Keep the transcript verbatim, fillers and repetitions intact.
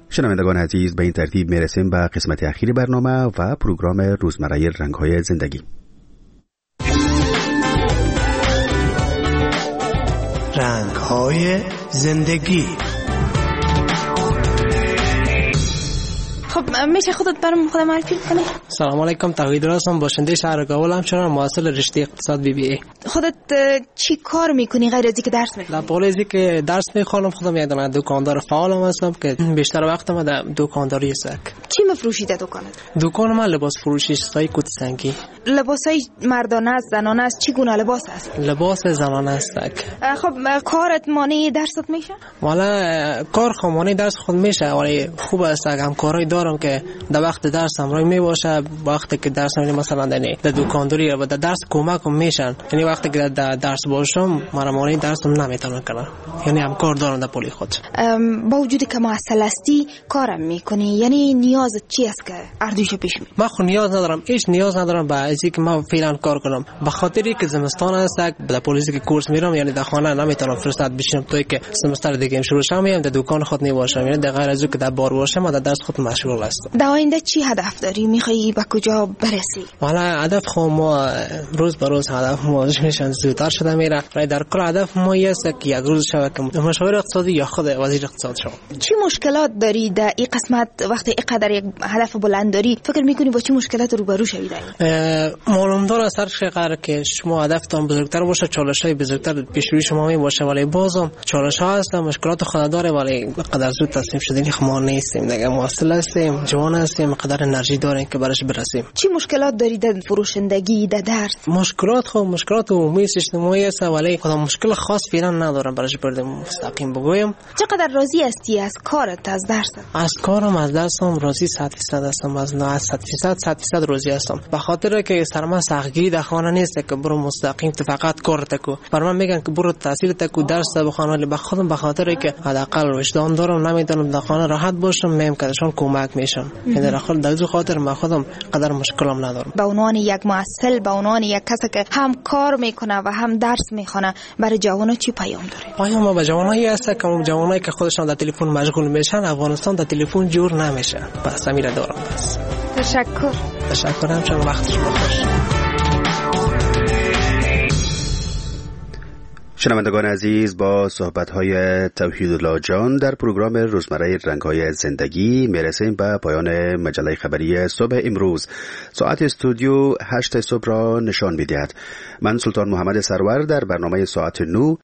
شنوندگان عزیز، به این ترتیب میرسیم به قسمت اخیر برنامه و پروگرام روزمره رنگ‌های زندگی. رنگ‌های زندگی. خب میشه خودت برام خودم معرفی کنی؟ سلام علیکم، توحید هستم، باشنده شهر کابل، همچنان محصل رشته اقتصاد بی بی ای. خودت چی کار میکنی غیر از اینکه درس میخونی؟ در از اینکه درس میخونم خودم یک دونه دکاندار فعالم هستم که بیشتر وقتم در دکانداری است. چی میفروشی در دکانت؟ دکان من لباس فروشی است، کت سنگی. لباسای مردانه است، زنانه است؟ چی گونه لباس است؟ لباس زنانه است. خب کارت مانع درست میشه؟ والا کار خود مانع درس خود میشه، ولی خوب است اگه کارهای دارم که در وقت درس هم روی می باشه. وقتی که درس میرم مثلا در دکانداری و در درس کمکم میشن، یعنی وقتی که در درس باشم من مانع درسم نمیتونم کنم، یعنی هم کار دارم در پولی خود. با وجودی که معسل هستی کارم میکنی، یعنی نیازت چی است که اردوش پیش می؟ من خود نیاز ندارم، هیچ نیاز ندارم به اینکه که من فعلا کار کنم، به خاطری که زمستان است در پلیسی که کورس میرم، یعنی در خانه نمیتونم فرصت بشینم توی که سمستر دیگه شروع شم، میام در دکان خود نباشم، یعنی در غیر از اینکه در بار باشم و در درس خود مشغول هستم. در آینده چی هدف داری؟ میخوای به کجا برسی؟ والا هدف خود ما روز به روز هدف ما میشن زودتر شده میره، ولی در کل هدف ما است که یک روز شود که مشاور اقتصادی یا خود وزیر اقتصاد شوم. چی مشکلات داری در این قسمت وقتی اینقدر یک هدف بلند داری؟ فکر میکنی با چه مشکلات روبرو شوی؟ معلوم داره اثر شقر که شما هدفتون بزرگتر باشه، چالش‌های بزرگتر پیش روی شما می باشه، ولی بازم چالش‌ها هست، مشکلات خود داره، ولی قدر زود تصمیم شدنی ما نیستیم دیگه، مواصل هستیم، جوان هستیم، قدر انرژی داریم که برش برسیم. چی مشکلات داری در فروشندگی، در درس؟ مشکلات خب مشکلات عمومی اجتماعی است، ولی خودم مشکل خاص فعلا ندارم برش بردم مستقیم بگویم. چقدر راضی هستی از کارت، از درست؟ از کارم از درسم راضی صد درصد هستم، از نه صد درصد صد درصد راضی هستم، به خاطر که سرما سختگیری در خانه نیست که برو مستقیم تو فقط کار تکو. بر من میگن که برو تحصیل تکو درس بخوان، ولی به خودم به خاطر که حداقل وجدان دارم نمیتونم در خانه راحت باشم، میم کدشون کمک میشم، یعنی در خود در خاطر من خودم قدر مشکلم ندارم. به عنوان یک معسل، به عنوان یک کسی که هم کار میکنه و هم درس میخونه، برای جوانان چی پیام داره؟ پیام به جوانایی است که اون جوانایی که خودشون در تلفن مشغول میشن، افغانستان در تلفن جور نمیشه. بس همین دارم. بس تشکر. تشکرم، چون وقت شما خوش. شنوندگان عزیز، با صحبت‌های توحیدالله جان در پروگرام روزمره رنگ‌های زندگی میرسیم به پایان مجله خبری صبح امروز. ساعت استودیو هشت صبح را نشان می‌دهد. من سلطان محمد سرور در برنامه ساعت نو